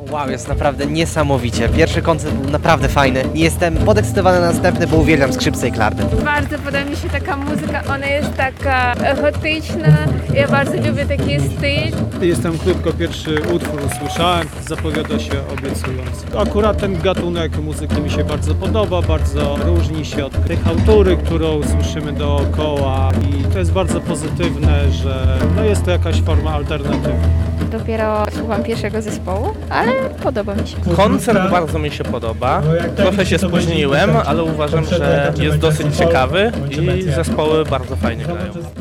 Wow, jest naprawdę niesamowicie. Pierwszy koncert był naprawdę fajny. Jestem podekscytowany na następny, bo uwielbiam skrzypce i klarnet. Bardzo podoba mi się taka muzyka, ona jest taka echotyczna, ja bardzo lubię taki styl. Jestem krótko, pierwszy utwór usłyszałem, zapowiada się obiecująco. Akurat ten gatunek muzyki mi się bardzo podoba, bardzo różni się od tych autury, którą słyszymy dookoła i to jest bardzo pozytywne, że jest to jakaś forma alternatywy. Dopiero słucham pierwszego zespołu, ale podoba mi się. Koncert bardzo mi się podoba. Trochę się spóźniłem, ale uważam, że jest dosyć ciekawy i zespoły bardzo fajnie grają.